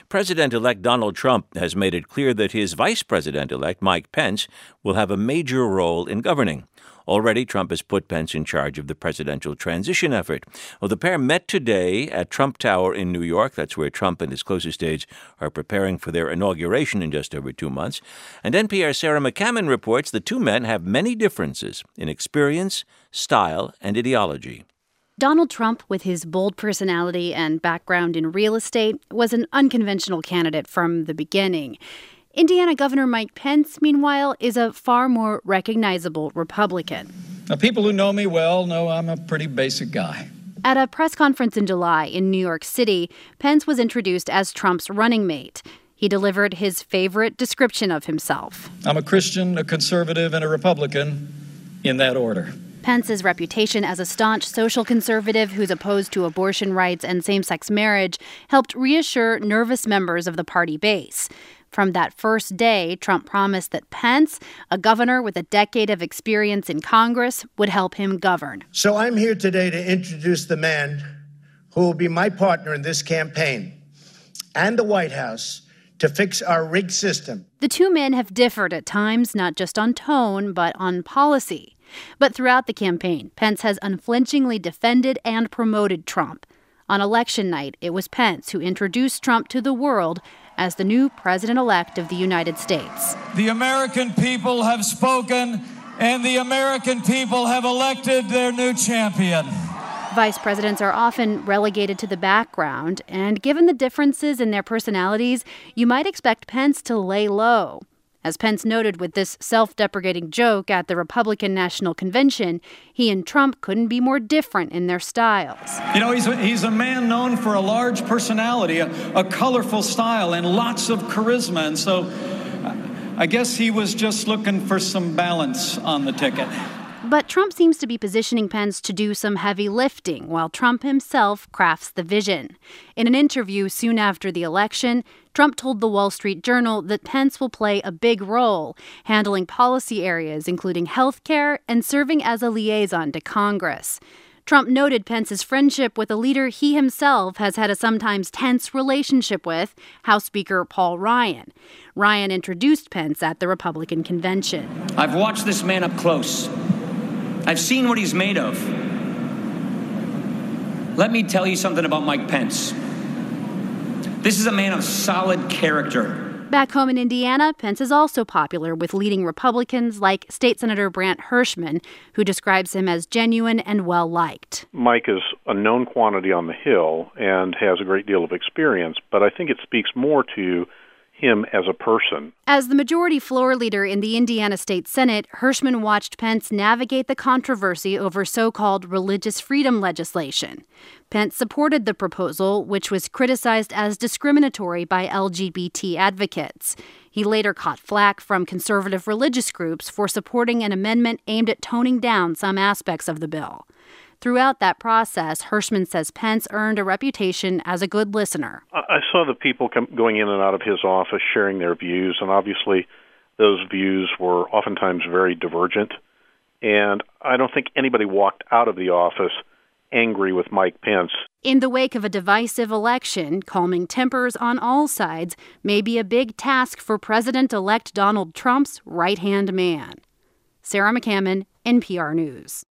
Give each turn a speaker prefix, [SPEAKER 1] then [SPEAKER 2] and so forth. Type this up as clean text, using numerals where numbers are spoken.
[SPEAKER 1] President-elect Donald Trump has made it clear that his vice president-elect, Mike Pence, will have a major role in governing. Already, Trump has put Pence in charge of the presidential transition effort. Well, the pair met today at Trump Tower in New York. That's where Trump and his closest aides are preparing for their inauguration in just over 2 months. And NPR's Sarah McCammon reports the two men have many differences in experience, style, and ideology.
[SPEAKER 2] Donald Trump, with his bold personality and background in real estate, was an unconventional candidate from the beginning. Indiana Governor Mike Pence, meanwhile, is a far more recognizable Republican.
[SPEAKER 3] Now, people who know me well know I'm a pretty basic guy.
[SPEAKER 2] At a press conference in July in New York City, Pence was introduced as Trump's running mate. He delivered his favorite description of himself.
[SPEAKER 3] I'm a Christian, a conservative, and a Republican, in that order.
[SPEAKER 2] Pence's reputation as a staunch social conservative who's opposed to abortion rights and same-sex marriage helped reassure nervous members of the party base. From that first day, Trump promised that Pence, a governor with a decade of experience in Congress, would help him govern.
[SPEAKER 4] So I'm here today to introduce the man who will be my partner in this campaign and the White House to fix our rigged system.
[SPEAKER 2] The two men have differed at times, not just on tone, but on policy. But throughout the campaign, Pence has unflinchingly defended and promoted Trump. On election night, it was Pence who introduced Trump to the world as the new president-elect of the United States.
[SPEAKER 3] The American people have spoken, and the American people have elected their new champion.
[SPEAKER 2] Vice presidents are often relegated to the background, and given the differences in their personalities, you might expect Pence to lay low. As Pence noted with this self-deprecating joke at the Republican National Convention, he and Trump couldn't be more different in their styles.
[SPEAKER 3] You know, he's a man known for a large personality, a colorful style, and lots of charisma. And so I guess he was just looking for some balance on the ticket.
[SPEAKER 2] But Trump seems to be positioning Pence to do some heavy lifting, while Trump himself crafts the vision. In an interview soon after the election, Trump told the Wall Street Journal that Pence will play a big role, handling policy areas including health care and serving as a liaison to Congress. Trump noted Pence's friendship with a leader he himself has had a sometimes tense relationship with, House Speaker Paul Ryan. Ryan introduced Pence at the Republican convention.
[SPEAKER 5] I've watched this man up close. I've seen what he's made of. Let me tell you something about Mike Pence. This is a man of solid character.
[SPEAKER 2] Back home in Indiana, Pence is also popular with leading Republicans like State Senator Brant Hirschman, who describes him as genuine and well-liked.
[SPEAKER 6] Mike is a known quantity on the Hill and has a great deal of experience, but I think it speaks more to him as a person.
[SPEAKER 2] As the majority floor leader in the Indiana State Senate, Hirschman watched Pence navigate the controversy over so-called religious freedom legislation. Pence supported the proposal, which was criticized as discriminatory by LGBT advocates. He later caught flack from conservative religious groups for supporting an amendment aimed at toning down some aspects of the bill. Throughout that process, Hirschman says Pence earned a reputation as a good listener.
[SPEAKER 6] I saw the people going in and out of his office sharing their views, and obviously those views were oftentimes very divergent. And I don't think anybody walked out of the office angry with Mike Pence.
[SPEAKER 2] In the wake of a divisive election, calming tempers on all sides may be a big task for President-elect Donald Trump's right-hand man. Sarah McCammon, NPR News.